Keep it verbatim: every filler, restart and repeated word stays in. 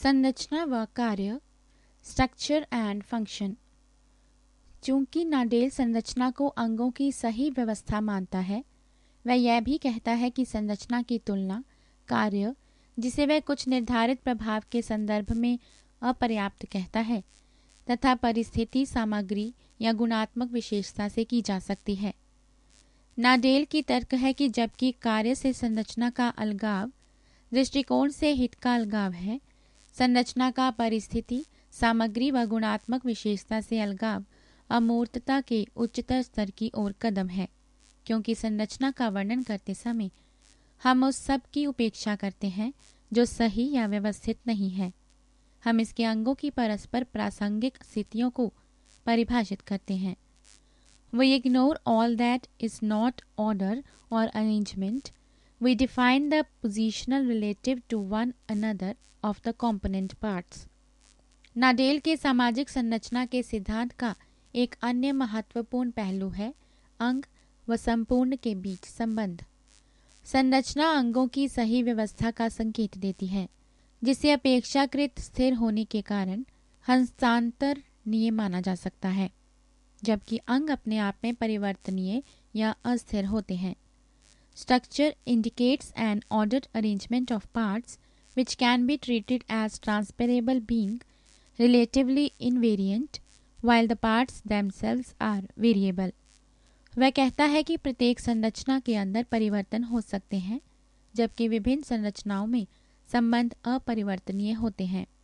संरचना व कार्य, स्ट्रक्चर एंड फंक्शन। चूंकि नाडेल संरचना को अंगों की सही व्यवस्था मानता है, वह यह भी कहता है कि संरचना की तुलना कार्य, जिसे वह कुछ निर्धारित प्रभाव के संदर्भ में अपर्याप्त कहता है, तथा परिस्थिति, सामग्री या गुणात्मक विशेषता से की जा सकती है। नाडेल की तर्क है कि जबकि कार्य से संरचना का अलगाव दृष्टिकोण से हित का अलगाव है, संरचना का परिस्थिति, सामग्री व गुणात्मक विशेषता से अलगाव अमूर्तता के उच्चतर स्तर की ओर कदम है, क्योंकि संरचना का वर्णन करते समय हम उस सब की उपेक्षा करते हैं जो सही या व्यवस्थित नहीं है। हम इसके अंगों की परस्पर प्रासंगिक स्थितियों को परिभाषित करते हैं। We ignore all that is not order or arrangement. We define the positional relative to one another of the component parts. नाडेल के सामाजिक संरचना के सिद्धांत का एक अन्य महत्वपूर्ण पहलू है अंग व संपूर्ण के बीच संबंध। संरचना अंगों की सही व्यवस्था का संकेत देती है, जिसे अपेक्षाकृत स्थिर होने के कारण हस्तांतरणीय माना जा सकता है, जबकि अंग अपने आप में परिवर्तनीय या अस्थिर होते हैं। Structure indicates an ordered arrangement of parts which can be treated as transferable, being relatively invariant while the parts themselves are variable. वह कहता है कि प्रत्येक संरचना के अंदर परिवर्तन हो सकते हैं, जबकि विभिन्न संरचनाओं में संबंध अपरिवर्तनीय होते हैं।